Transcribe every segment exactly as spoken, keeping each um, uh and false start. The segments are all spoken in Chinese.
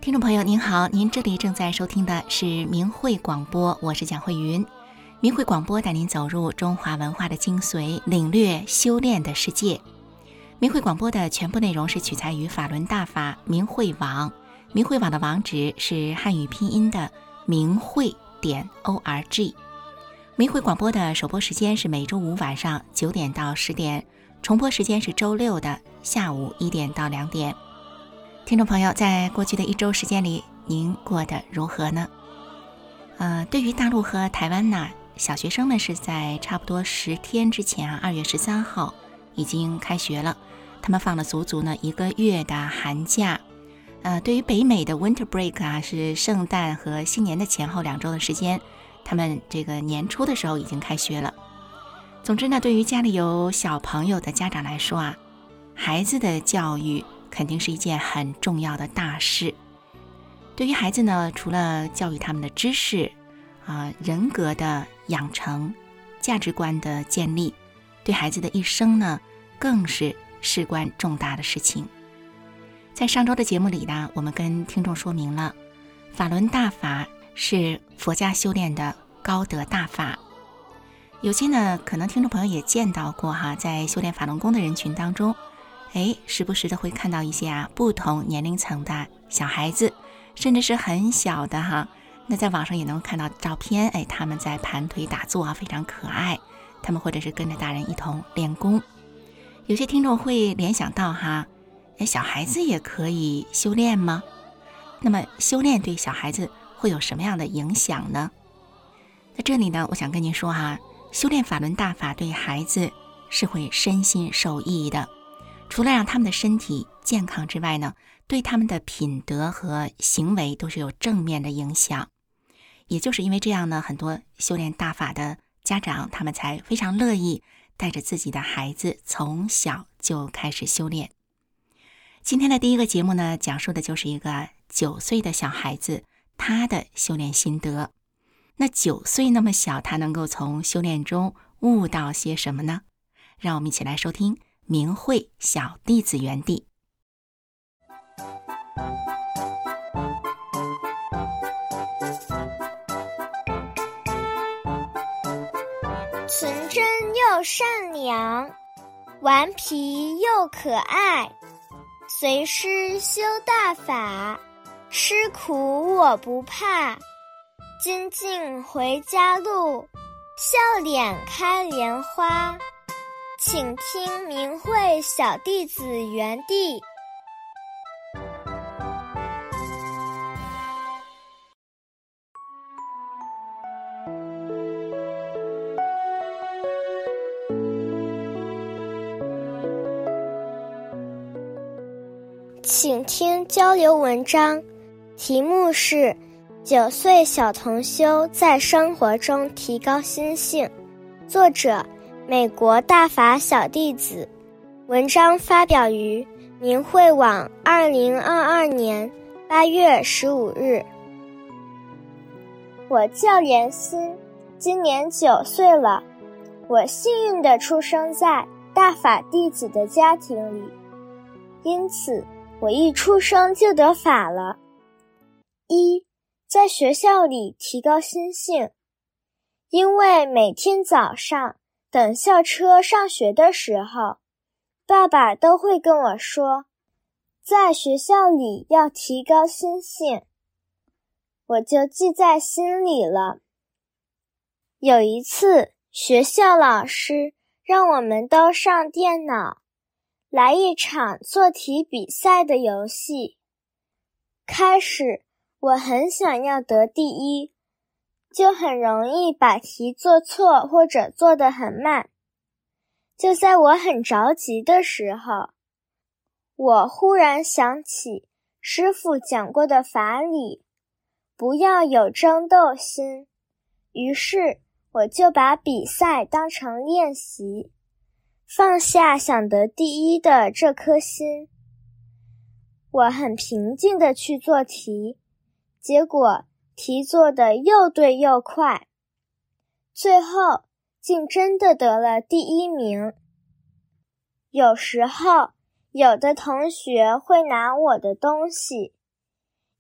听众朋友您好，您这里正在收听的是明慧广播，我是蒋慧云。明慧广播带您走入中华文化的精髓，领略修炼的世界。明慧广播的全部内容是取材于法轮大法明慧网，明慧网的网址是汉语拼音的明慧点 org。明慧广播的首播时间是每周五晚上九点到十点，重播时间是周六的下午一点到两点。听众朋友，在过去的一周时间里，您过得如何呢？呃，对于大陆和台湾呢，小学生们是在差不多十天之前啊，二月十三号已经开学了，他们放了足足呢一个月的寒假。呃，对于北美的 Winter Break 啊，是圣诞和新年的前后两周的时间，他们这个年初的时候已经开学了。总之呢，对于家里有小朋友的家长来说啊，孩子的教育肯定是一件很重要的大事。对于孩子呢，除了教育他们的知识啊、呃、人格的养成、价值观的建立，对孩子的一生呢，更是事关重大的事情。在上周的节目里呢，我们跟听众说明了法轮大法是佛家修炼的高德大法。有些呢，可能听众朋友也见到过哈，在修炼法轮功的人群当中，哎，时不时的会看到一些啊不同年龄层的小孩子，甚至是很小的哈。那在网上也能看到照片，哎，他们在盘腿打坐啊，非常可爱。他们或者是跟着大人一同练功。有些听众会联想到哈，哎，小孩子也可以修炼吗？那么修炼对小孩子会有什么样的影响呢？在这里呢，我想跟您说哈，修炼法轮大法对孩子是会身心受益的。除了让他们的身体健康之外呢，对他们的品德和行为都是有正面的影响。也就是因为这样呢，很多修炼大法的家长，他们才非常乐意带着自己的孩子从小就开始修炼。今天的第一个节目呢，讲述的就是一个九岁的小孩子，他的修炼心得。那九岁那么小，他能够从修炼中悟到些什么呢？让我们一起来收听明慧小弟子园地。 纯真又善良，顽皮又可爱，随师修大法，吃苦我不怕，精进回家路，笑脸开莲花。请听明慧小弟子园地。请听交流文章，题目是九岁小同修在生活中提高心性，作者美国大法小弟子。文章发表于明慧网二零二二年八月十五日。我叫莲心，今年九岁了。我幸运地出生在大法弟子的家庭里，因此我一出生就得法了。一，在学校里提高心性，因为每天早上等校车上学的时候，爸爸都会跟我说，在学校里要提高心性，我就记在心里了。有一次，学校老师让我们都上电脑，来一场做题比赛的游戏。开始，我很想要得第一，就很容易把题做错或者做得很慢。就在我很着急的时候，我忽然想起师父讲过的法理，不要有争斗心。于是我就把比赛当成练习，放下想得第一的这颗心。我很平静地去做题，结果题做得又对又快，最后竟真的得了第一名。有时候，有的同学会拿我的东西，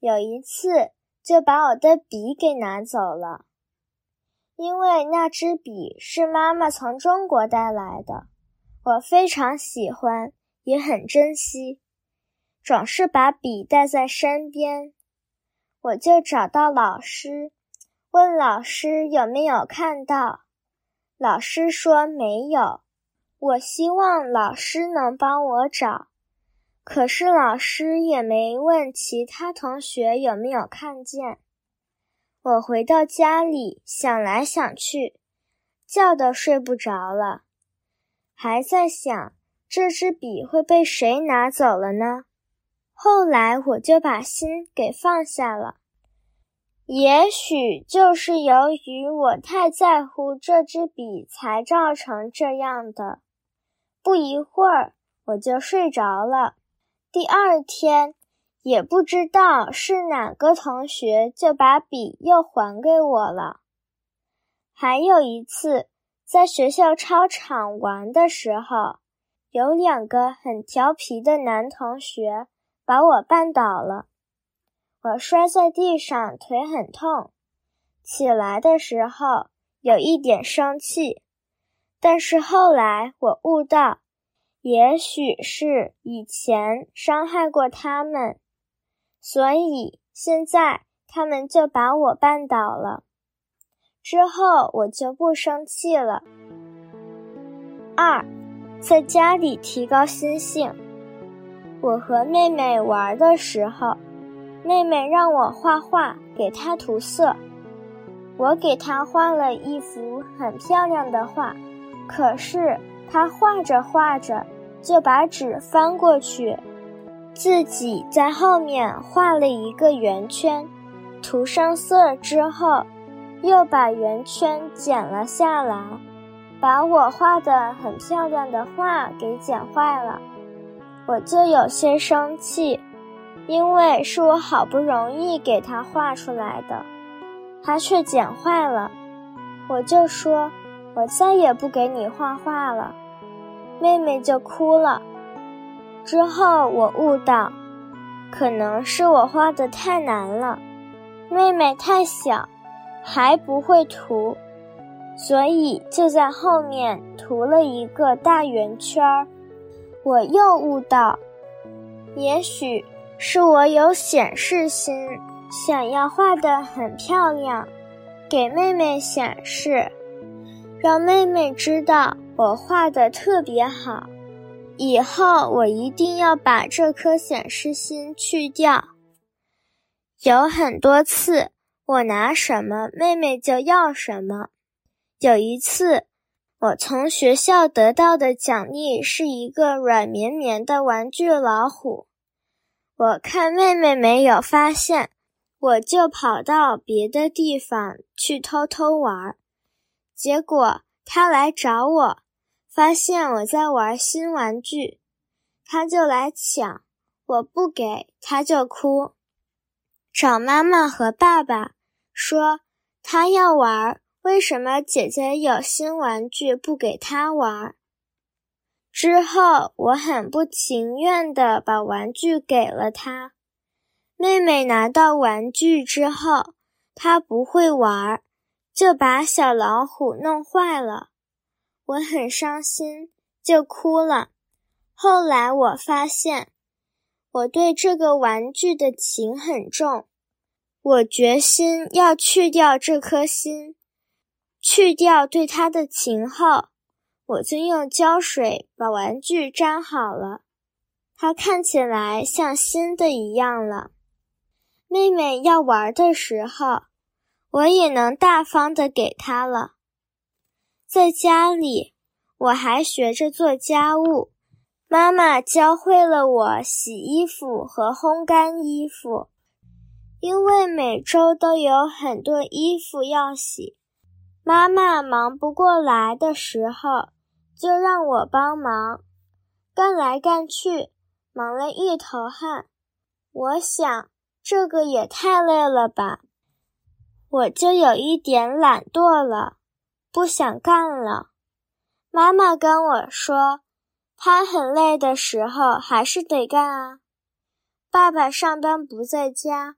有一次就把我的笔给拿走了，因为那支笔是妈妈从中国带来的，我非常喜欢，也很珍惜，总是把笔带在身边。我就找到老师，问老师有没有看到，老师说没有。我希望老师能帮我找，可是老师也没问其他同学有没有看见。我回到家里，想来想去，觉都睡不着了，还在想这支笔会被谁拿走了呢？后来我就把心给放下了。也许就是由于我太在乎这支笔才造成这样的。不一会儿我就睡着了。第二天也不知道是哪个同学就把笔又还给我了。还有一次在学校操场玩的时候，有两个很调皮的男同学把我绊倒了，我摔在地上，腿很痛，起来的时候有一点生气，但是后来我悟到，也许是以前伤害过他们，所以现在他们就把我绊倒了。之后我就不生气了。二，在家里提高心性。我和妹妹玩的时候，妹妹让我画画，给她涂色。我给她画了一幅很漂亮的画，可是她画着画着就把纸翻过去，自己在后面画了一个圆圈，涂上色之后又把圆圈剪了下来，把我画的很漂亮的画给剪坏了。我就有些生气，因为是我好不容易给他画出来的，他却剪坏了。我就说，我再也不给你画画了。妹妹就哭了。之后我悟到，可能是我画得太难了，妹妹太小，还不会涂，所以就在后面涂了一个大圆圈儿。我又悟到，也许是我有显示心，想要画得很漂亮，给妹妹显示，让妹妹知道我画得特别好。以后我一定要把这颗显示心去掉。有很多次，我拿什么，妹妹就要什么。有一次，我从学校得到的奖励是一个软绵绵的玩具老虎。我看妹妹没有发现，我就跑到别的地方去偷偷玩。结果她来找我，发现我在玩新玩具，她就来抢，我不给，她就哭。找妈妈和爸爸，说她要玩，为什么姐姐有新玩具不给她玩？之后我很不情愿地把玩具给了她。妹妹拿到玩具之后，她不会玩，就把小老虎弄坏了。我很伤心，就哭了。后来我发现，我对这个玩具的情很重，我决心要去掉这颗心。去掉对它的情后，我就用胶水把玩具粘好了，它看起来像新的一样了。妹妹要玩的时候，我也能大方地给她了。在家里，我还学着做家务，妈妈教会了我洗衣服和烘干衣服，因为每周都有很多衣服要洗。妈妈忙不过来的时候，就让我帮忙，干来干去，忙了一头汗。我想，这个也太累了吧，我就有一点懒惰了，不想干了。妈妈跟我说，她很累的时候还是得干啊。爸爸上班不在家，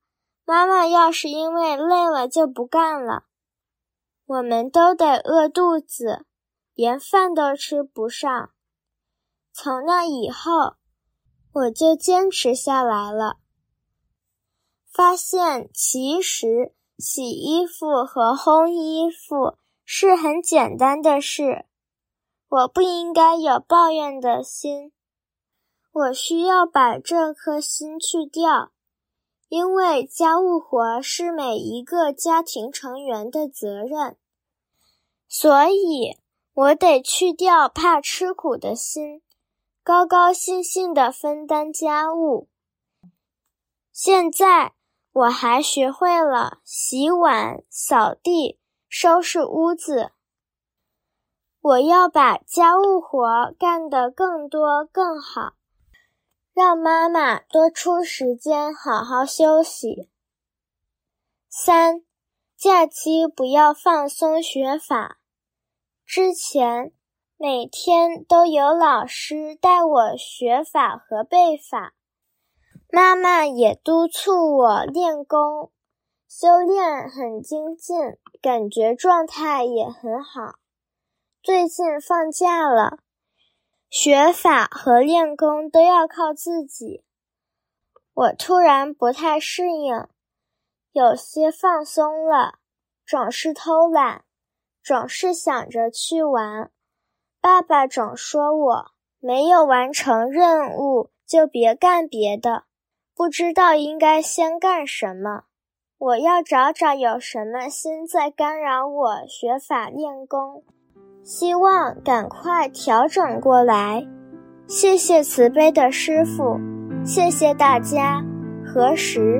妈妈要是因为累了就不干了，我们都得饿肚子，连饭都吃不上。从那以后，我就坚持下来了，发现其实洗衣服和烘衣服是很简单的事，我不应该有抱怨的心，我需要把这颗心去掉，因为家务活是每一个家庭成员的责任，所以我得去掉怕吃苦的心，高高兴兴地分担家务。现在我还学会了洗碗、扫地、收拾屋子。我要把家务活干得更多更好，让妈妈多出时间好好休息。三，假期不要放松学法。之前每天都有老师带我学法和背法，妈妈也督促我练功，修炼很精进，感觉状态也很好。最近放假了，学法和练功都要靠自己，我突然不太适应，有些放松了，总是偷懒，总是想着去玩。爸爸总说我没有完成任务就别干别的，不知道应该先干什么。我要找找有什么心在干扰我学法练功，希望赶快调整过来。谢谢慈悲的师父，谢谢大家。何时？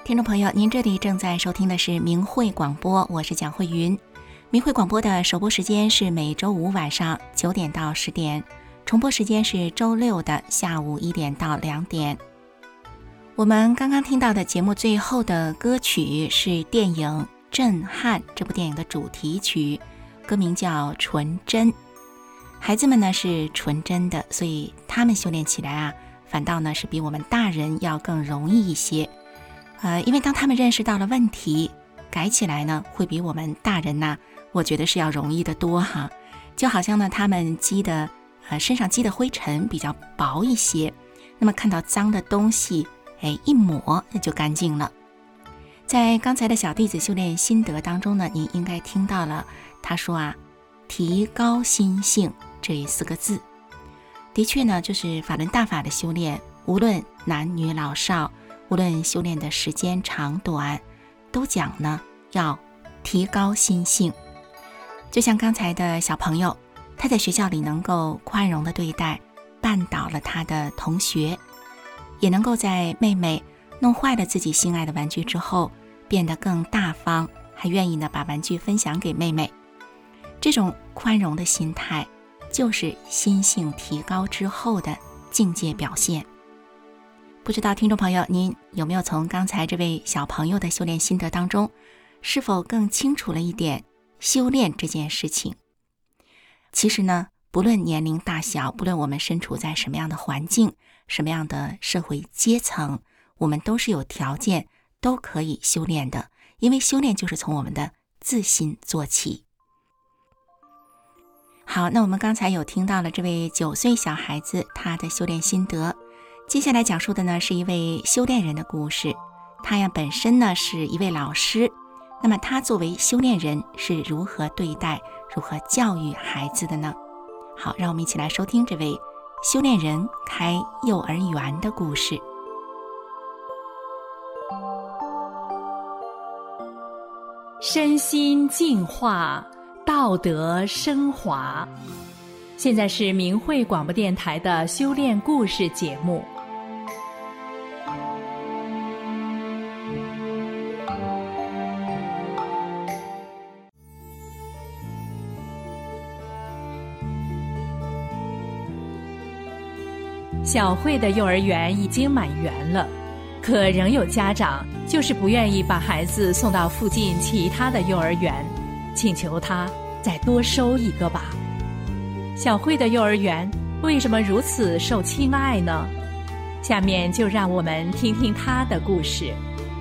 听众朋友，您这里正在收听的是明慧广播，我是蒋慧云。明慧广播的首播时间是每周五晚上九点到十点，重播时间是周六的下午一点到两点。我们刚刚听到的节目最后的歌曲是电影《震撼》这部电影的主题曲，歌名叫《纯真》。孩子们呢是纯真的，所以他们修炼起来啊，反倒呢是比我们大人要更容易一些。呃，因为当他们认识到了问题，改起来呢会比我们大人呢，我觉得是要容易得多哈。就好像呢他们积的呃身上积的灰尘比较薄一些，那么看到脏的东西，哎，一抹那就干净了。在刚才的小弟子修炼心得当中呢，您应该听到了他说啊，提高心性这四个字。的确呢，就是法轮大法的修炼，无论男女老少，无论修炼的时间长短，都讲呢要提高心性。就像刚才的小朋友，他在学校里能够宽容的对待绊倒了他的同学，也能够在妹妹弄坏了自己心爱的玩具之后变得更大方，还愿意呢把玩具分享给妹妹。这种宽容的心态就是心性提高之后的境界表现。不知道听众朋友您有没有从刚才这位小朋友的修炼心得当中，是否更清楚了一点修炼这件事情？其实呢，不论年龄大小，不论我们身处在什么样的环境，什么样的社会阶层，我们都是有条件都可以修炼的，因为修炼就是从我们的自心做起。好，那我们刚才有听到了这位九岁小孩子他的修炼心得，接下来讲述的呢是一位修炼人的故事。他呀本身呢是一位老师，那么他作为修炼人是如何对待、如何教育孩子的呢？好，让我们一起来收听这位修炼人开幼儿园的故事。 身心净化，道德升华。现在是明慧广播电台的修炼故事节目。小慧的幼儿园已经满员了，可仍有家长就是不愿意把孩子送到附近其他的幼儿园，请求他再多收一个吧。小慧的幼儿园为什么如此受亲爱呢？下面就让我们听听她的故事。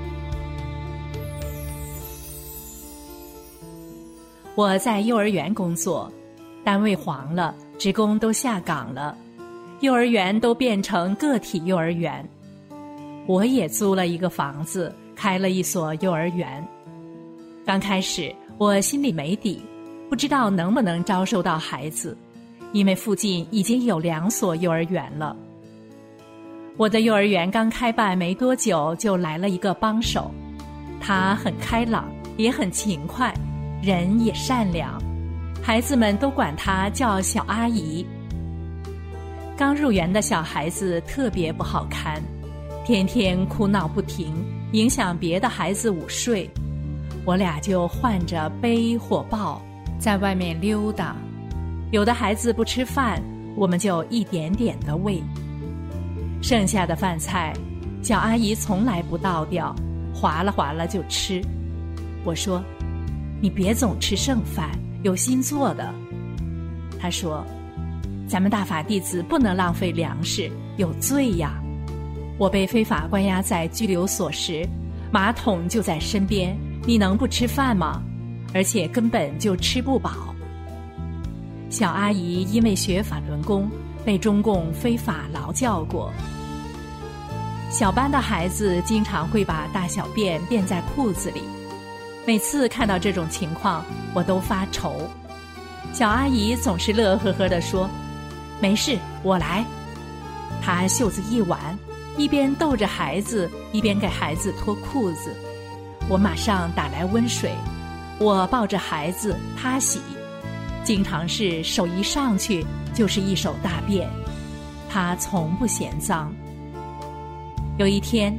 我在幼儿园工作，单位黄了，职工都下岗了，幼儿园都变成个体幼儿园。我也租了一个房子，开了一所幼儿园。刚开始我心里没底，不知道能不能招收到孩子，因为附近已经有两所幼儿园了。我的幼儿园刚开办没多久，就来了一个帮手，他很开朗，也很勤快，人也善良，孩子们都管他叫小阿姨。刚入园的小孩子特别不好看，天天哭闹不停，影响别的孩子午睡。我俩就换着背或抱，在外面溜达。有的孩子不吃饭，我们就一点点的喂。剩下的饭菜，小阿姨从来不倒掉，划了划了就吃。我说，你别总吃剩饭，有新做的。她说，咱们大法弟子不能浪费粮食，有罪呀。我被非法关押在拘留所时，马桶就在身边，你能不吃饭吗？而且根本就吃不饱。小阿姨因为学法轮功，被中共非法劳教过。小班的孩子经常会把大小便便在裤子里，每次看到这种情况，我都发愁。小阿姨总是乐呵呵地说，没事，我来。她袖子一挽，一边逗着孩子，一边给孩子脱裤子。我马上打来温水，我抱着孩子，她洗。经常是手一上去就是一手大便，她从不嫌脏。有一天，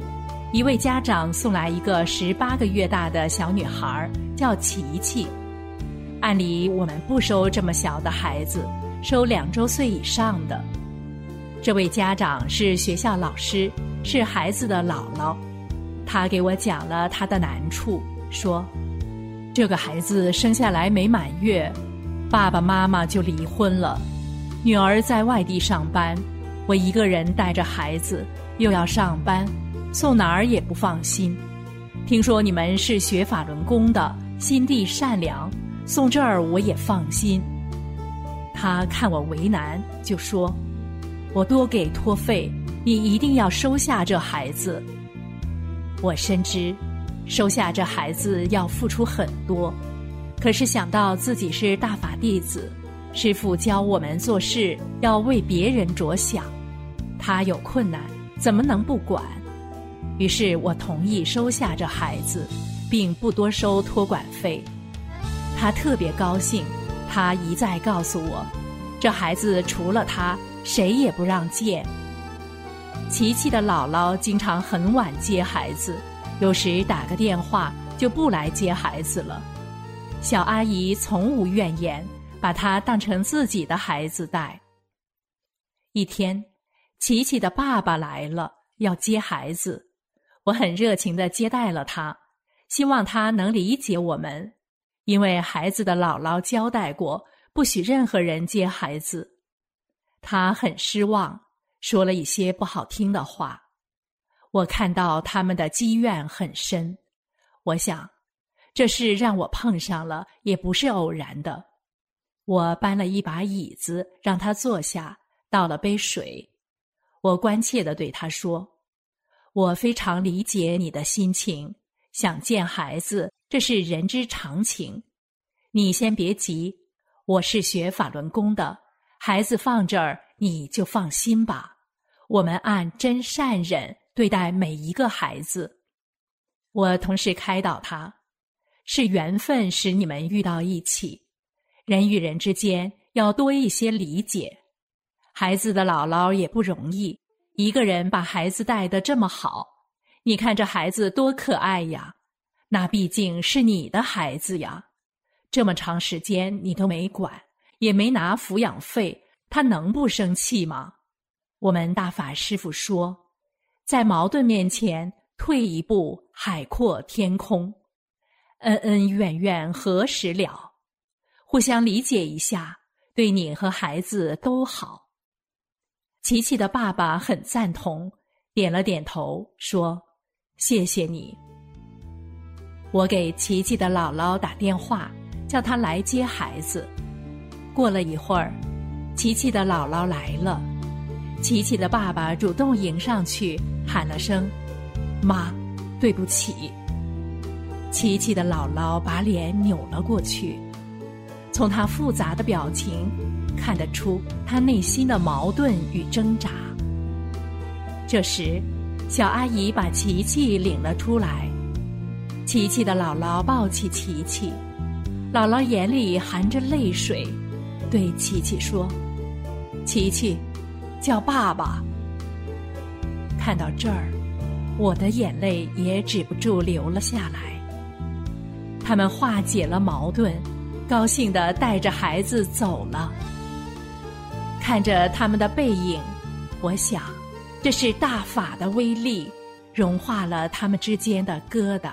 一位家长送来一个十八个月大的小女孩，叫琪琪。按理我们不收这么小的孩子，收两周岁以上的。这位家长是学校老师，是孩子的姥姥。他给我讲了他的难处，说这个孩子生下来没满月，爸爸妈妈就离婚了，女儿在外地上班，我一个人带着孩子，又要上班，送哪儿也不放心。听说你们是学法轮功的，心地善良，送这儿我也放心。他看我为难，就说我多给托费，你一定要收下这孩子。我深知收下这孩子要付出很多，可是想到自己是大法弟子，师父教我们做事要为别人着想，他有困难怎么能不管？于是我同意收下这孩子，并不多收托管费。他特别高兴，他一再告诉我，这孩子除了他谁也不让见。琪琪的姥姥经常很晚接孩子，有时打个电话就不来接孩子了。小阿姨从无怨言，把他当成自己的孩子带。一天，琪琪的爸爸来了，要接孩子，我很热情地接待了他，希望他能理解我们，因为孩子的姥姥交代过，不许任何人接孩子。他很失望，说了一些不好听的话。我看到他们的积怨很深，我想这事让我碰上了也不是偶然的。我搬了一把椅子让他坐下，倒了杯水。我关切地对他说，我非常理解你的心情，想见孩子，这是人之常情。你先别急，我是学法轮功的，孩子放这儿你就放心吧，我们按真善忍对待每一个孩子。我同时开导他，是缘分使你们遇到一起，人与人之间要多一些理解。孩子的姥姥也不容易，一个人把孩子带得这么好，你看这孩子多可爱呀，那毕竟是你的孩子呀，这么长时间你都没管，也没拿抚养费，他能不生气吗？我们大法师父说，在矛盾面前退一步，海阔天空，恩恩怨怨何时了？互相理解一下，对你和孩子都好。琪琪的爸爸很赞同，点了点头，说谢谢你。我给琪琪的姥姥打电话，叫她来接孩子。过了一会儿，琪琪的姥姥来了，琪琪的爸爸主动迎上去，喊了声妈，对不起。琪琪的姥姥把脸扭了过去，从她复杂的表情看得出她内心的矛盾与挣扎。这时，小阿姨把琪琪领了出来，琪琪的姥姥抱起琪琪，姥姥眼里含着泪水，对琪琪说，琪琪，叫爸爸。看到这儿，我的眼泪也止不住流了下来。他们化解了矛盾，高兴地带着孩子走了。看着他们的背影，我想，这是大法的威力，融化了他们之间的疙瘩。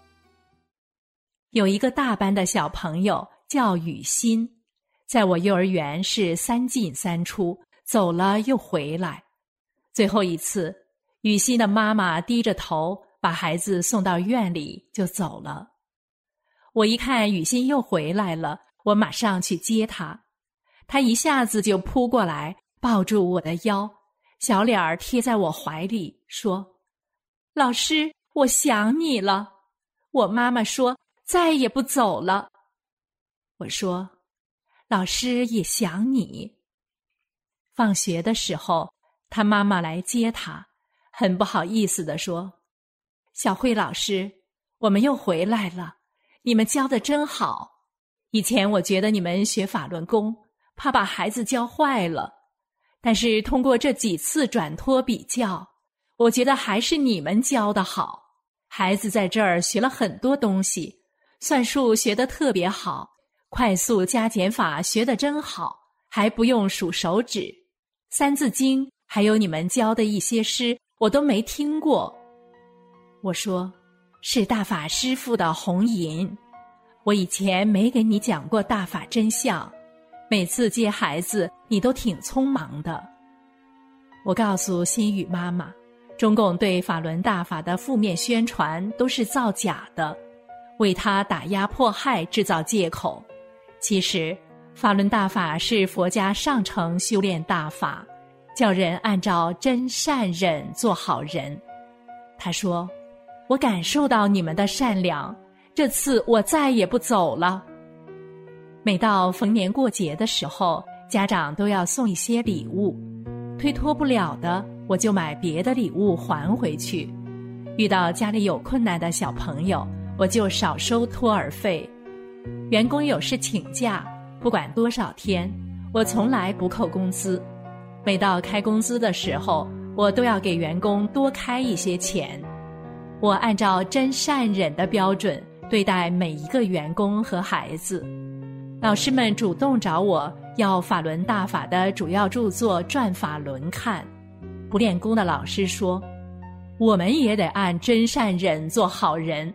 有一个大班的小朋友叫雨欣，在我幼儿园是三进三出，走了又回来。最后一次，雨欣的妈妈低着头把孩子送到院里就走了。我一看雨欣又回来了，我马上去接她。她一下子就扑过来，抱住我的腰，小脸儿贴在我怀里，说，老师，我想你了。我妈妈说再也不走了。我说，老师也想你。放学的时候，他妈妈来接他，很不好意思地说，小慧老师，我们又回来了，你们教得真好。以前我觉得你们学法轮功，怕把孩子教坏了，但是通过这几次转托比较， 我觉得还是你们教得好。孩子在这儿学了很多东西，算术学得特别好，快速加减法学得真好，还不用数手指。三字经还有你们教的一些诗我都没听过。我说，是大法师父的红银，我以前没给你讲过大法真相，每次接孩子你都挺匆忙的。我告诉心雨妈妈，中共对法轮大法的负面宣传都是造假的，为他打压迫害制造借口。其实法轮大法是佛家上乘修炼大法，叫人按照真善忍做好人。他说，我感受到你们的善良，这次我再也不走了。每到逢年过节的时候，家长都要送一些礼物，推脱不了的，我就买别的礼物还回去。遇到家里有困难的小朋友，我就少收托儿费。员工有事请假，不管多少天，我从来不扣工资。每到开工资的时候，我都要给员工多开一些钱。我按照真善忍的标准对待每一个员工和孩子。老师们主动找我要法轮大法的主要著作《转法轮》看。不练功的老师说，我们也得按真善忍做好人。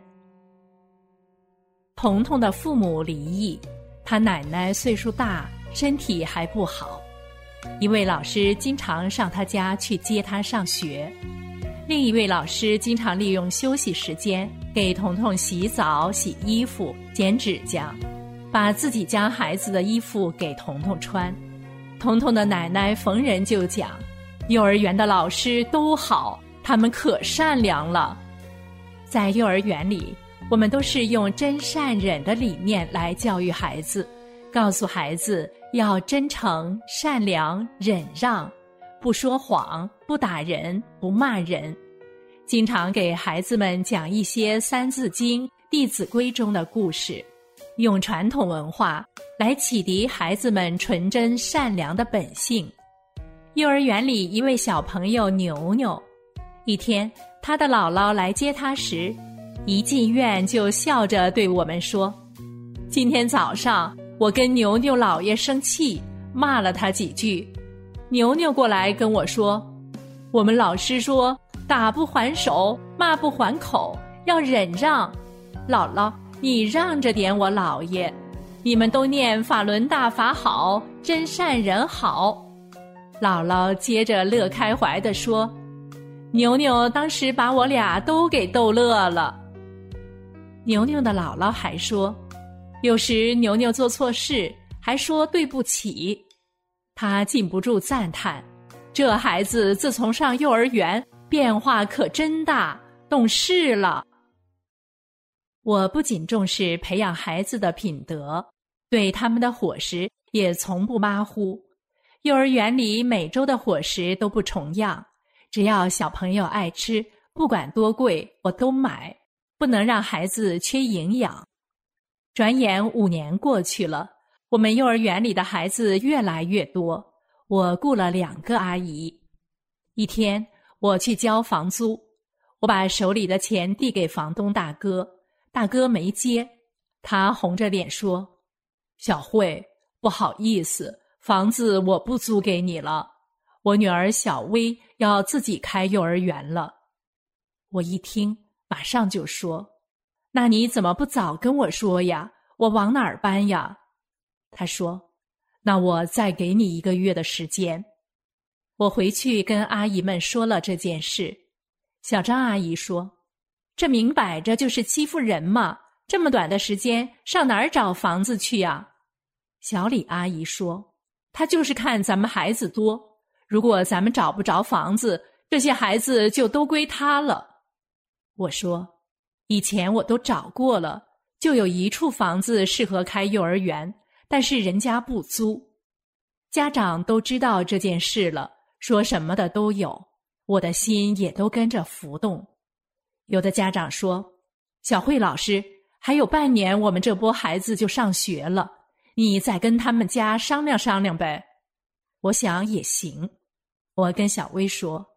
彤彤的父母离异，他奶奶岁数大，身体还不好。一位老师经常上他家去接他上学，另一位老师经常利用休息时间给彤彤洗澡、洗衣服、剪指甲，把自己家孩子的衣服给彤彤穿。彤彤的奶奶逢人就讲，幼儿园的老师都好，他们可善良了。在幼儿园里，我们都是用真善忍的理念来教育孩子，告诉孩子要真诚、善良、忍让，不说谎，不打人，不骂人。经常给孩子们讲一些三字经、弟子规中的故事，用传统文化来启迪孩子们纯真善良的本性。幼儿园里一位小朋友牛牛，一天他的姥姥来接他时，一进院就笑着对我们说，今天早上我跟牛牛姥爷生气，骂了他几句。牛牛过来跟我说，我们老师说打不还手，骂不还口，要忍让。姥姥，你让着点我姥爷，你们都念法轮大法好，真善人好。姥姥接着乐开怀地说，牛牛当时把我俩都给逗乐了。牛牛的姥姥还说，有时牛牛做错事还说对不起。他禁不住赞叹，这孩子自从上幼儿园变化可真大，懂事了。我不仅重视培养孩子的品德，对他们的伙食也从不马虎。幼儿园里每周的伙食都不重样，只要小朋友爱吃，不管多贵我都买，不能让孩子缺营养。转眼五年过去了，我们幼儿园里的孩子越来越多，我雇了两个阿姨。一天我去交房租，我把手里的钱递给房东大哥，大哥没接，他红着脸说，小慧，不好意思，房子我不租给你了，我女儿小薇要自己开幼儿园了。我一听马上就说，那你怎么不早跟我说呀？我往哪儿搬呀？他说，那我再给你一个月的时间。我回去跟阿姨们说了这件事。小张阿姨说，这明摆着就是欺负人嘛，这么短的时间上哪儿找房子去呀？小李阿姨说，他就是看咱们孩子多，如果咱们找不着房子，这些孩子就都归他了。我说，以前我都找过了，就有一处房子适合开幼儿园，但是人家不租。家长都知道这件事了，说什么的都有，我的心也都跟着浮动。有的家长说，小慧老师，还有半年我们这波孩子就上学了，你再跟他们家商量商量呗。我想也行。我跟小薇说，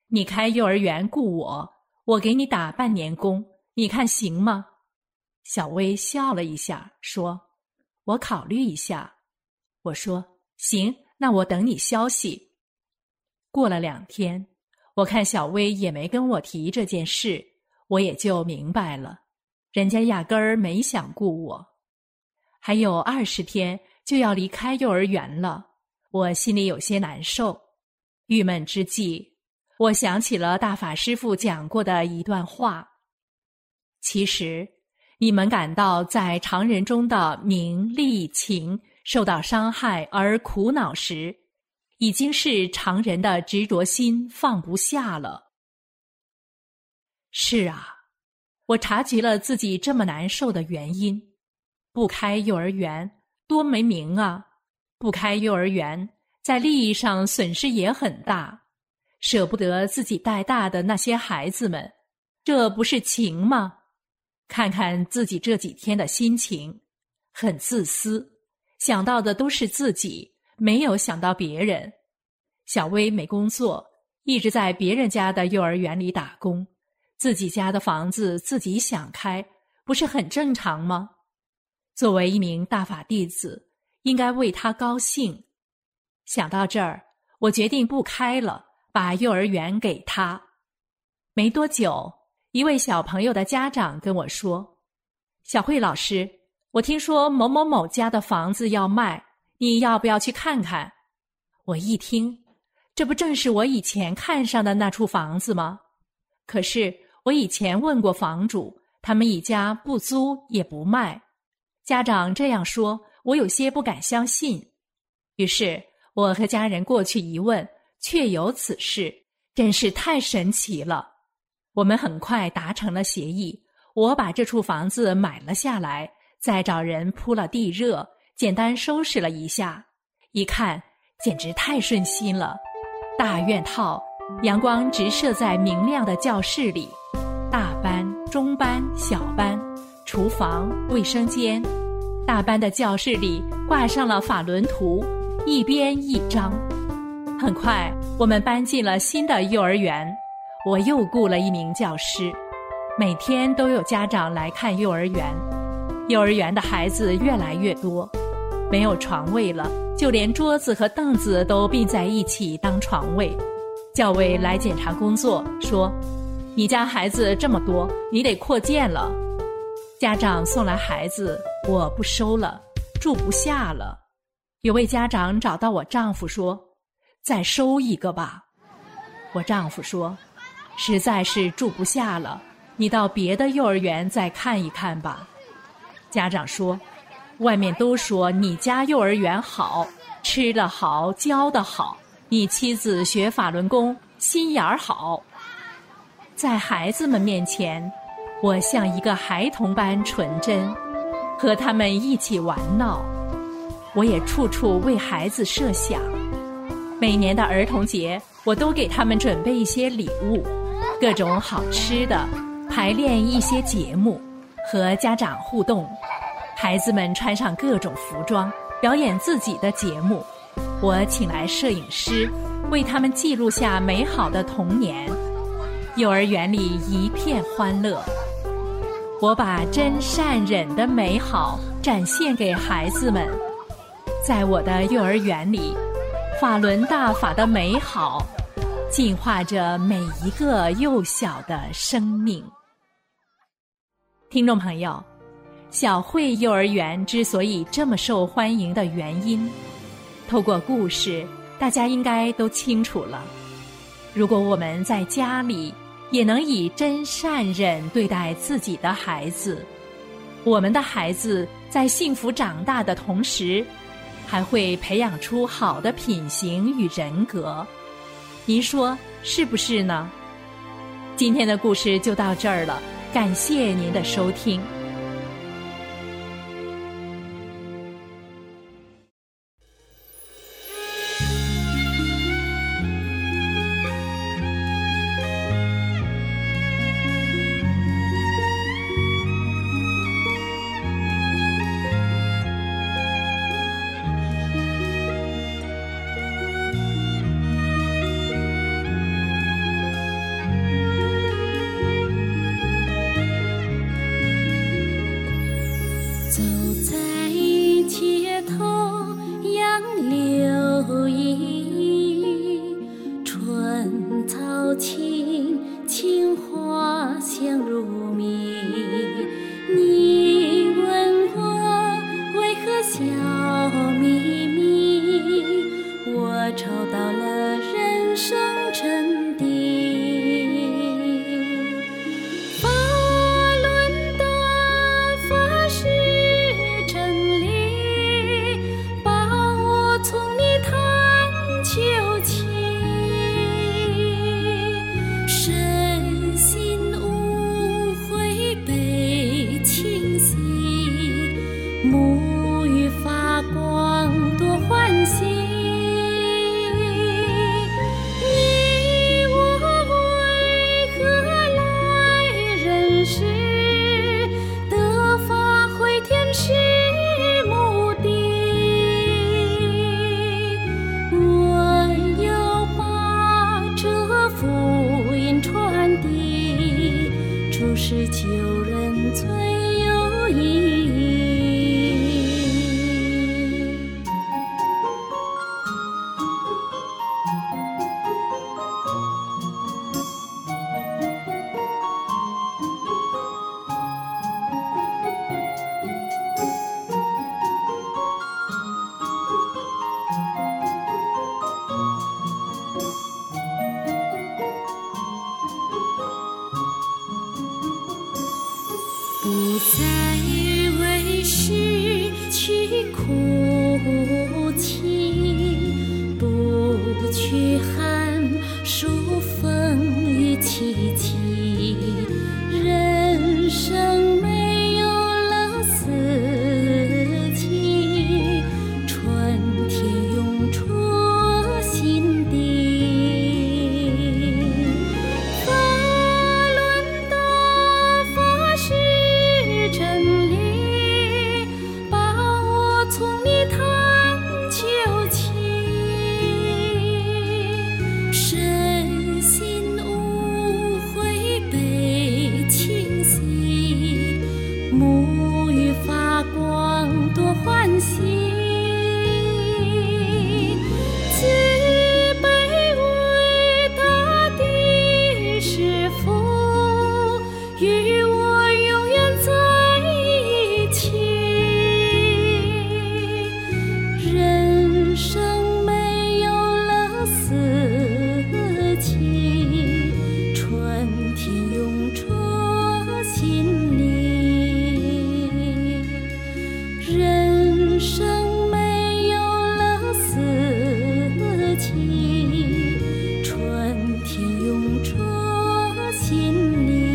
你开幼儿园雇我，我给你打半年工，你看行吗？”小薇笑了一下，说：“我考虑一下。”我说：“行，那我等你消息。”过了两天，我看小薇也没跟我提这件事，我也就明白了，人家压根儿没想雇我。还有二十天就要离开幼儿园了，我心里有些难受。郁闷之际，我想起了大法师父讲过的一段话：其实你们感到在常人中的名利情受到伤害而苦恼时，已经是常人的执着心放不下了。是啊，我察觉了自己这么难受的原因。不开幼儿园多没名啊，不开幼儿园在利益上损失也很大，舍不得自己带大的那些孩子们，这不是情吗？看看自己这几天的心情，很自私，想到的都是自己，没有想到别人。小薇没工作，一直在别人家的幼儿园里打工，自己家的房子自己想开，不是很正常吗？作为一名大法弟子，应该为他高兴。想到这儿，我决定不开了，把幼儿园给他。没多久，一位小朋友的家长跟我说：“小慧老师，我听说某某某家的房子要卖，你要不要去看看？”我一听，这不正是我以前看上的那处房子吗？可是我以前问过房主，他们一家不租也不卖。家长这样说，我有些不敢相信。于是我和家人过去一问，确有此事，真是太神奇了。我们很快达成了协议，我把这处房子买了下来，再找人铺了地热，简单收拾了一下，一看简直太顺心了。大院套，阳光直射在明亮的教室里，大班、中班、小班，厨房、卫生间。大班的教室里挂上了法轮图，一边一张。很快我们搬进了新的幼儿园，我又雇了一名教师，每天都有家长来看幼儿园。幼儿园的孩子越来越多，没有床位了，就连桌子和凳子都并在一起当床位。教委来检查工作，说：“你家孩子这么多，你得扩建了。”家长送来孩子，我不收了，住不下了。有位家长找到我丈夫说：“再收一个吧。”我丈夫说：“实在是住不下了，你到别的幼儿园再看一看吧。”家长说：“外面都说你家幼儿园好，吃得好，教得好，你妻子学法轮功，心眼儿好。”在孩子们面前，我像一个孩童般纯真，和他们一起玩闹。我也处处为孩子设想，每年的儿童节，我都给他们准备一些礼物，各种好吃的，排练一些节目，和家长互动。孩子们穿上各种服装，表演自己的节目。我请来摄影师，为他们记录下美好的童年。幼儿园里一片欢乐。我把真善忍的美好展现给孩子们。在我的幼儿园里，法轮大法的美好净化着每一个幼小的生命。听众朋友，小慧幼儿园之所以这么受欢迎的原因，透过故事，大家应该都清楚了。如果我们在家里也能以真善忍对待自己的孩子，我们的孩子在幸福长大的同时，还会培养出好的品行与人格。您说是不是呢？今天的故事就到这儿了，感谢您的收听。 是救人最有意义。不再为失去哭泣，不去喊数风雨凄凄，人生没有了四季，春天涌出心底。沐浴发光多欢喜，慈悲伟大的师父与我永远在一起。人生没有了四季，春天涌出心里。人生没有了四季，春天涌出心里。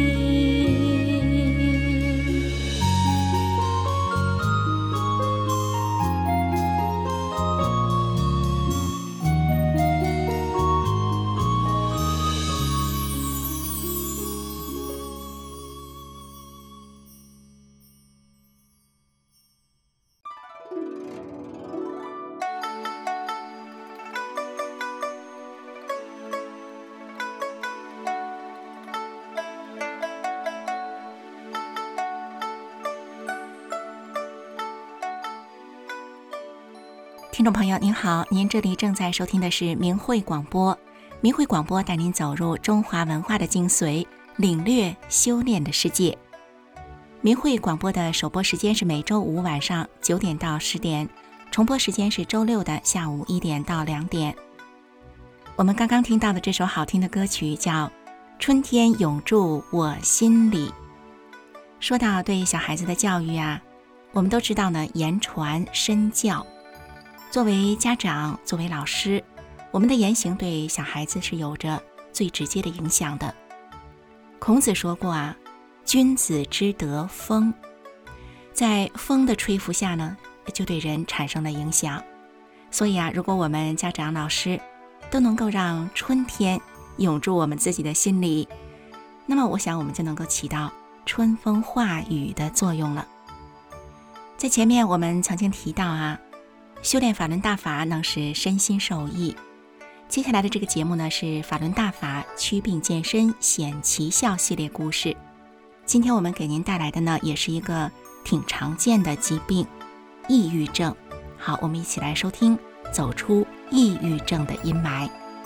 听众朋友您好，您这里正在收听的是明慧广播。明慧广播带您走入中华文化的精髓，领略修炼的世界。明慧广播的首播时间是每周五晚上九点到十点，重播时间是周六的下午一点到两点。我们刚刚听到的这首好听的歌曲叫《春天永驻我心里》。说到对小孩子的教育啊，我们都知道呢，言传身教。作为家长，作为老师，我们的言行对小孩子是有着最直接的影响的。孔子说过啊，君子之德风，在风的吹拂下呢，就对人产生了影响。所以啊，如果我们家长老师都能够让春天涌入我们自己的心里，那么我想我们就能够起到春风化雨的作用了。在前面我们曾经提到啊，修炼法轮大法能使身心受益。接下来的这个节目呢，是法轮大法祛病健身显奇效系列故事。今天我们给您带来的呢，也是一个挺常见的疾病——抑郁症。好，我们一起来收听，走出抑郁症的阴霾。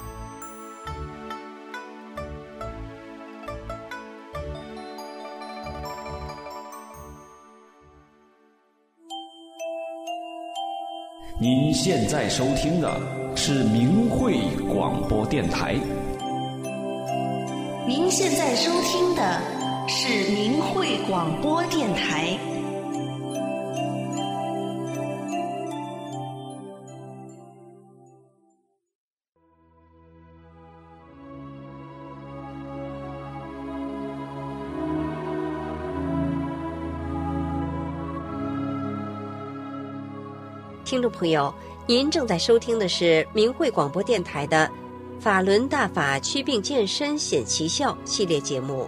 您现在收听的是明慧广播电台。 您现在收听的是明慧广播电台。听众朋友，您正在收听的是明慧广播电台的法轮大法祛病健身显奇效系列节目。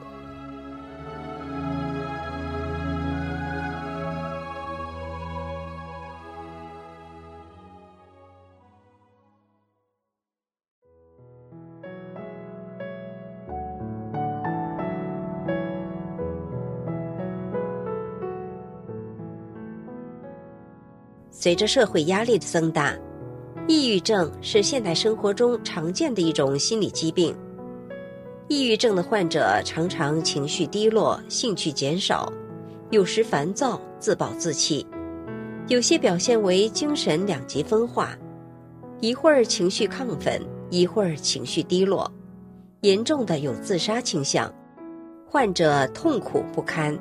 随着社会压力的增大，抑郁症是现代生活中常见的一种心理疾病。抑郁症的患者常常情绪低落，兴趣减少，有时烦躁，自暴自弃，有些表现为精神两极分化，一会儿情绪亢奋，一会儿情绪低落，严重的有自杀倾向，患者痛苦不堪。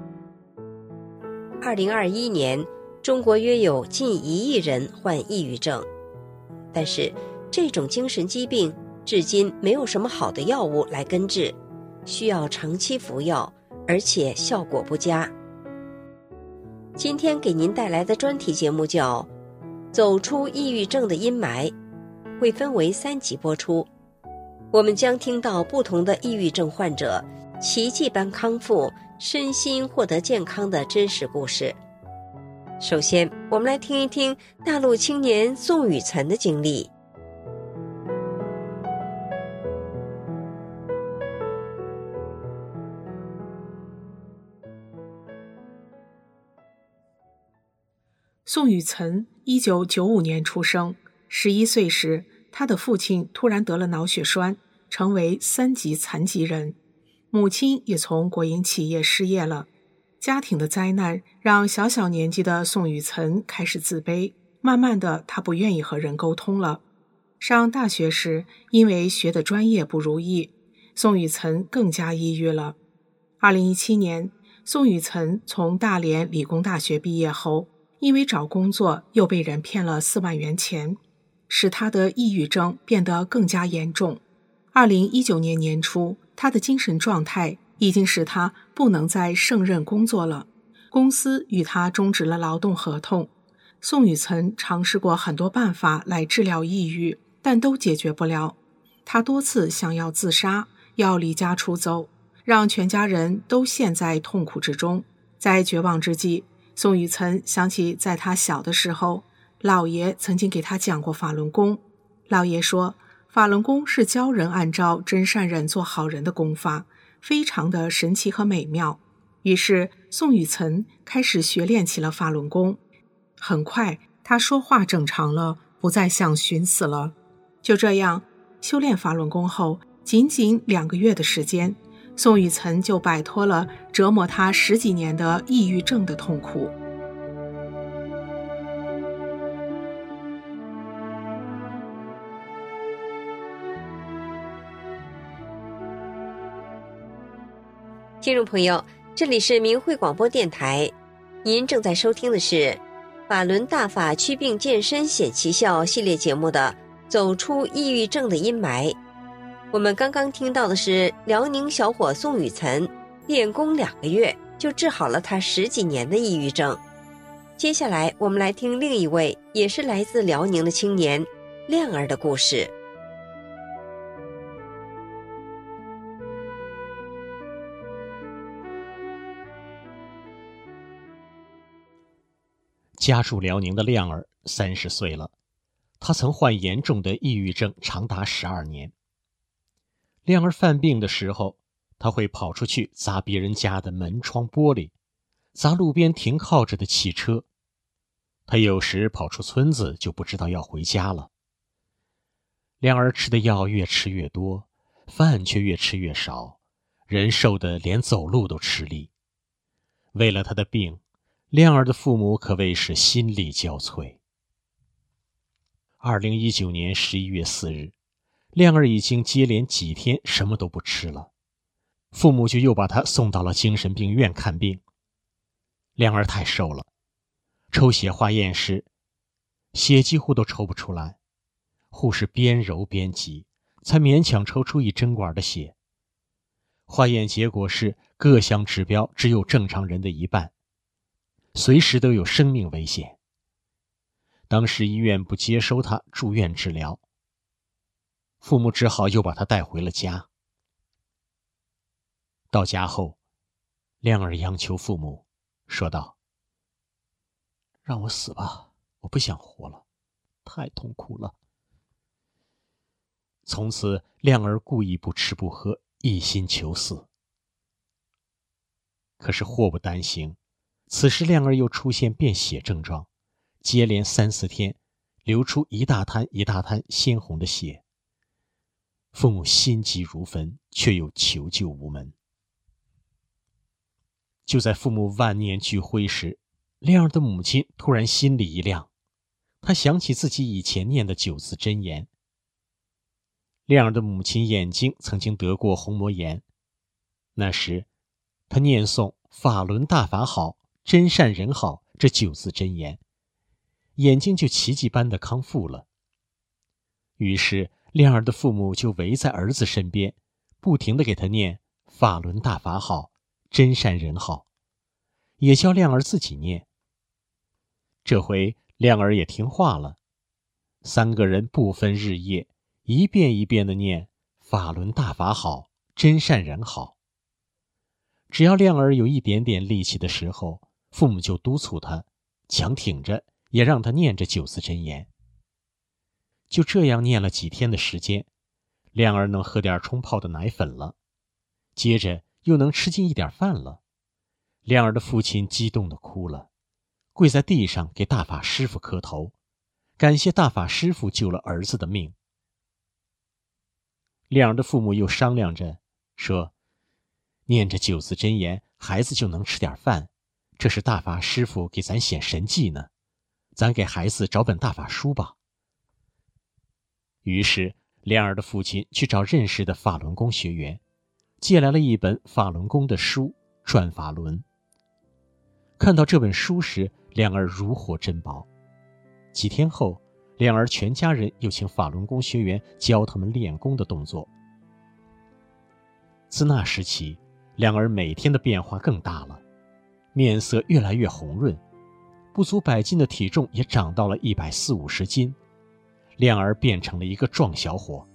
二零二一年，中国约有近一亿人患抑郁症，但是这种精神疾病至今没有什么好的药物来根治，需要长期服药，而且效果不佳。今天给您带来的专题节目叫《走出抑郁症的阴霾》，会分为三集播出。我们将听到不同的抑郁症患者奇迹般康复，身心获得健康的真实故事。首先，我们来听一听大陆青年宋雨岑的经历。 宋雨岑一九九五年出生，十一岁时，他的父亲突然得了脑血栓，成为三级残疾人，母亲也从国营企业失业了。家庭的灾难让小小年纪的宋雨岑开始自卑，慢慢的，他不愿意和人沟通了。上大学时，因为学的专业不如意，宋雨岑更加抑郁了。二零一七年，宋雨岑从大连理工大学毕业后，因为找工作又被人骗了四万元钱，使他的抑郁症变得更加严重。二零一九年年初，他的精神状态已经使他不能再胜任工作了，公司与他终止了劳动合同。宋雨岑尝试过很多办法来治疗抑郁，但都解决不了。他多次想要自杀，要离家出走，让全家人都陷在痛苦之中。在绝望之际，宋雨岑想起在他小的时候，姥爷曾经给他讲过法轮功。姥爷说，法轮功是教人按照真善忍做好人的功法，非常的神奇和美妙。于是宋雨岑开始学练起了法轮功。很快他说话正常了，不再想寻死了。就这样修炼法轮功后，仅仅两个月的时间，宋雨岑就摆脱了折磨他十几年的抑郁症的痛苦。 听众朋友，这里是明慧广播电台，您正在收听的是法轮大法祛病健身显奇效系列节目的走出抑郁症的阴霾。我们刚刚听到的是辽宁小伙宋雨岑练功两个月就治好了他十几年的抑郁症。接下来我们来听另一位也是来自辽宁的青年亮儿的故事。 家住辽宁的亮儿三十岁了，他曾患严重的抑郁症长达十二年。亮儿犯病的时候，他会跑出去砸别人家的门窗玻璃，砸路边停靠着的汽车。他有时跑出村子就不知道要回家了。亮儿吃的药越吃越多，饭却越吃越少，人瘦得连走路都吃力。为了他的病，亮儿的父母可谓是心力交瘁。二零一九年十一月四日，亮儿已经接连几天什么都不吃了，父母就又把他送到了精神病院看病。亮儿太瘦了，抽血化验时，血几乎都抽不出来，护士边揉边挤，才勉强抽出一针管的血。化验结果是各项指标只有正常人的一半，随时都有生命危险。当时医院不接收他住院治疗，父母只好又把他带回了家。到家后，亮儿央求父母，说道：“让我死吧，我不想活了，太痛苦了。”从此，亮儿故意不吃不喝，一心求死。可是祸不单行，此时亮儿又出现便血症状， 接连三四天流出一大滩一大滩鲜红的血。父母心急如焚，却又求救无门。就在父母万念俱灰时，亮儿的母亲突然心里一亮，她想起自己以前念的九字真言。亮儿的母亲眼睛曾经得过虹膜炎，那时她念诵法轮大法好，真善人好这九字真言，眼睛就奇迹般的康复了。于是亮儿的父母就围在儿子身边，不停地给他念法轮大法好，真善人好，也教亮儿自己念。这回亮儿也听话了，三个人不分日夜，一遍一遍地念法轮大法好，真善人好。只要亮儿有一点点力气的时候，父母就督促他，强挺着也让他念着九字真言。就这样念了几天的时间，亮儿能喝点冲泡的奶粉了，接着又能吃进一点饭了。亮儿的父亲激动地哭了，跪在地上给大法师父磕头，感谢大法师父救了儿子的命。亮儿的父母又商量着说，念着九字真言，孩子就能吃点饭，这是大法师父给咱显神迹呢，咱给孩子找本大法书吧。于是亮儿的父亲去找认识的法轮功学员，借来了一本法轮功的书《转法轮》。看到这本书时，亮儿如获珍宝。几天后，亮儿全家人又请法轮功学员教他们练功的动作。自那时起，亮儿每天的变化更大了，面色越来越红润，不足百斤的体重也长到了一百四五十斤。亮儿变成了一个壮小伙。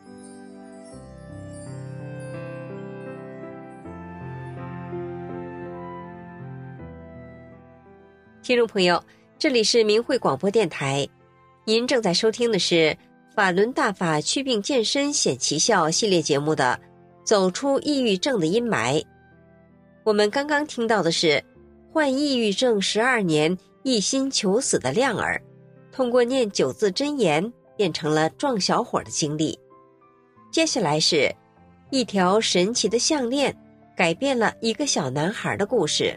听众朋友，这里是明慧广播电台，您正在收听的是法轮大法祛病健身显奇效系列节目的走出抑郁症的阴霾。我们刚刚听到的是患抑郁症十二年一心求死的亮儿，通过念九字真言变成了壮小伙的经历。接下来是一条神奇的项链改变了一个小男孩的故事。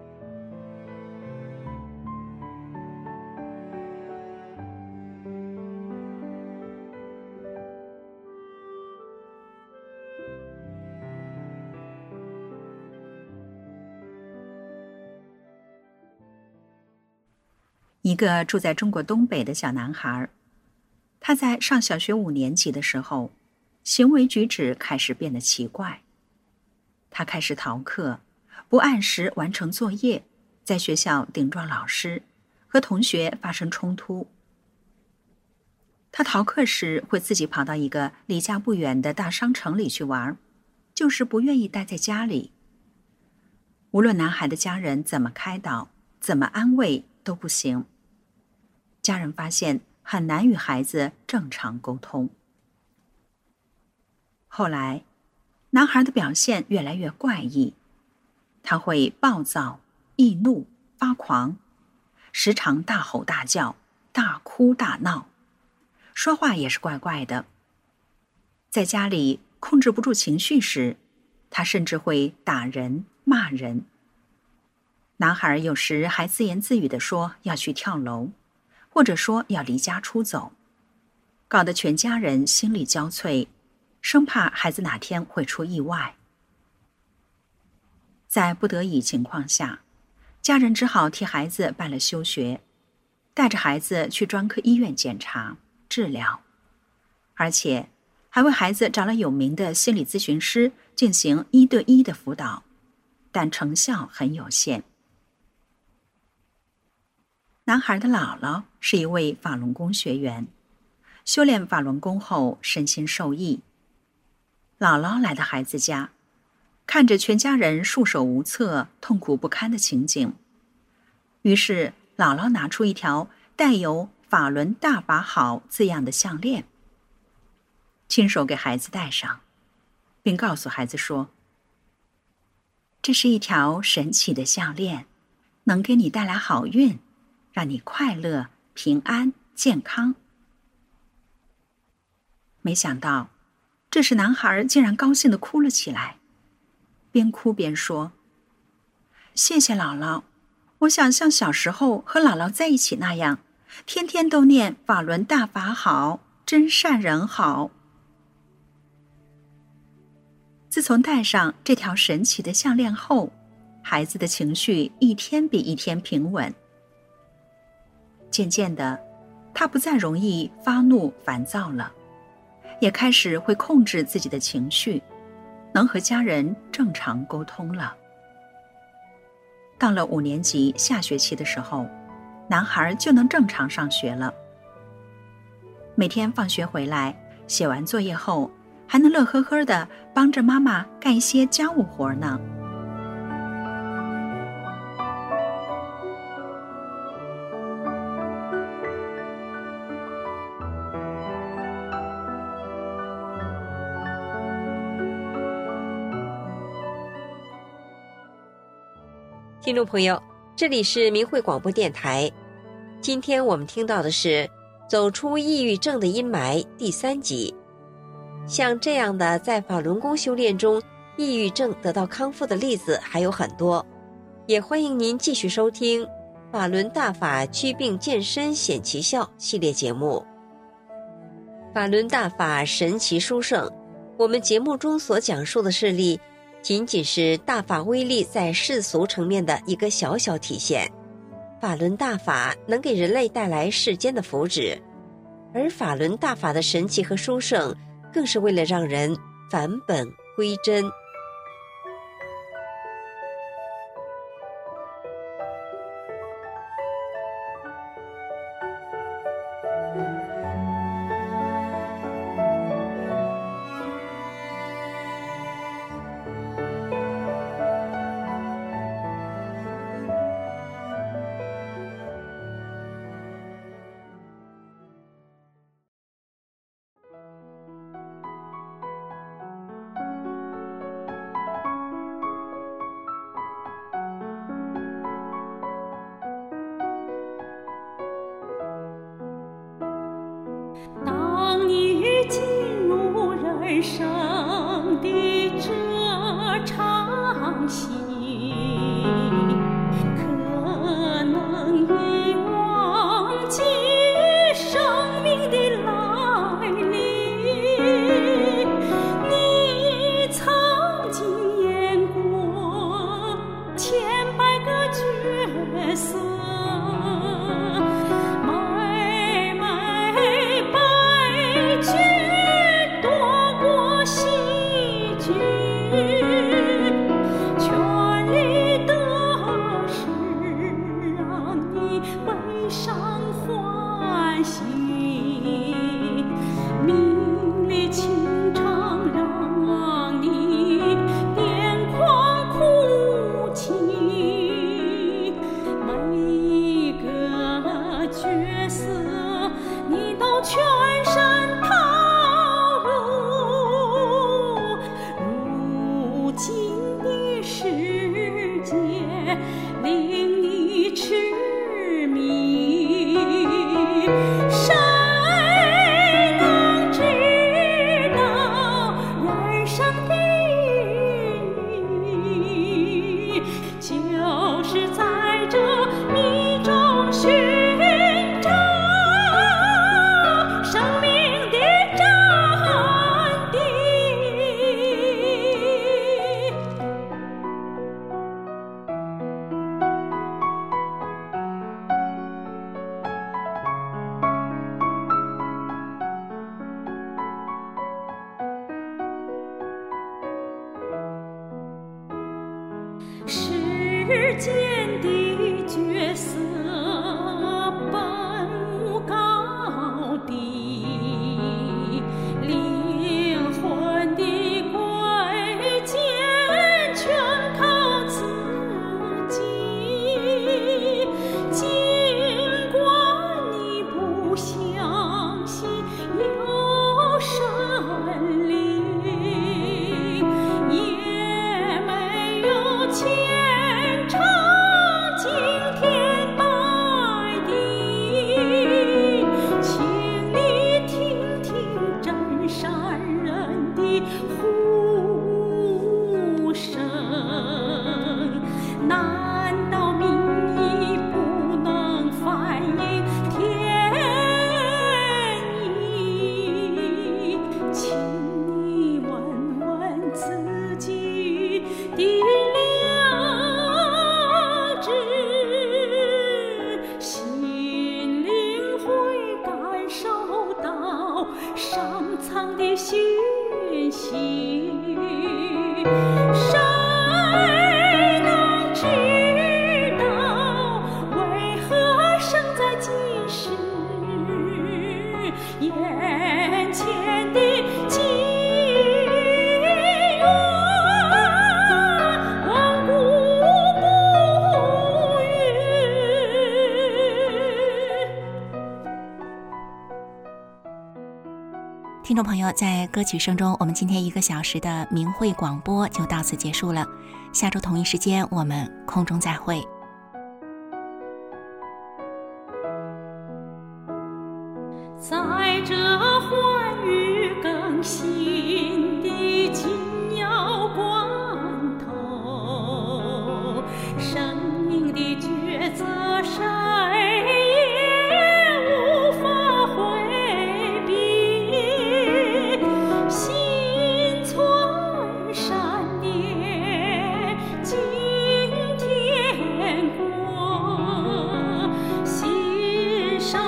一个住在中国东北的小男孩，他在上小学五年级的时候，行为举止开始变得奇怪。他开始逃课，不按时完成作业，在学校顶撞老师，和同学发生冲突。他逃课时会自己跑到一个离家不远的大商城里去玩，就是不愿意待在家里。无论男孩的家人怎么开导，怎么安慰都不行。家人发现很难与孩子正常沟通。后来，男孩的表现越来越怪异，他会暴躁、易怒、发狂，时常大吼大叫、大哭大闹，说话也是怪怪的。在家里控制不住情绪时，他甚至会打人、骂人。男孩有时还自言自语地说要去跳楼，或者说要离家出走，搞得全家人心力交瘁，生怕孩子哪天会出意外。在不得已情况下，家人只好替孩子办了休学，带着孩子去专科医院检查治疗，而且还为孩子找了有名的心理咨询师进行一对一的辅导，但成效很有限。男孩的姥姥是一位法轮功学员，修炼法轮功后身心受益。姥姥来到孩子家，看着全家人束手无策、痛苦不堪的情景，于是姥姥拿出一条带有“法轮大法好”字样的项链，亲手给孩子戴上，并告诉孩子说：“这是一条神奇的项链，能给你带来好运， 让你快乐、平安、健康。没想到，这时男孩竟然高兴地哭了起来，边哭边说：“谢谢姥姥，我想像小时候和姥姥在一起那样，天天都念法轮大法好，真善人好。”自从戴上这条神奇的项链后，孩子的情绪一天比一天平稳。渐渐的，他不再容易发怒烦躁了，也开始会控制自己的情绪，能和家人正常沟通了。到了五年级下学期的时候，男孩就能正常上学了。每天放学回来，写完作业后，还能乐呵呵地帮着妈妈干一些家务活呢。 听众朋友，这里是明慧广播电台。今天我们听到的是《走出抑郁症的阴霾》第三集。像这样的在法轮功修炼中抑郁症得到康复的例子还有很多，也欢迎您继续收听法轮大法祛病健身显奇效系列节目。法轮大法神奇殊胜，我们节目中所讲述的事例仅仅是大法威力在世俗层面的一个小小体现。法轮大法能给人类带来世间的福祉，而法轮大法的神奇和殊胜更是为了让人返本归真。 当你进入人生的这场戏，可能已忘记生命的来历。你曾经演过千百个角色，世间的角色本无高低，灵魂的贵贱全靠自己。尽管你不相信有神灵，也没有钱经天白难道民意不能反映天意？请你问问自己的良知，心灵会感受到上苍的讯息。谁能知道为何生在今世？眼前的机缘顽固不渝。 听众朋友，在歌曲声中，我们今天一个小时的明慧广播就到此结束了。下周同一时间，我们空中再会。 在这欢愉更新的紧要关头，生命的抉择谁也无法回避，心存善念敬天国，心上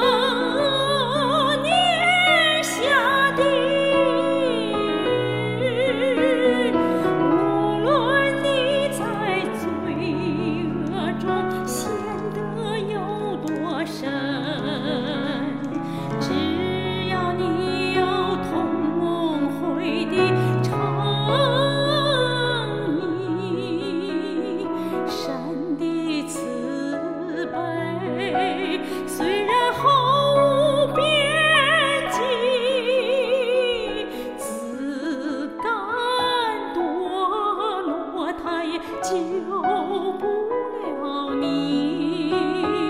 虽然后边际，自甘堕落，他也救不了你。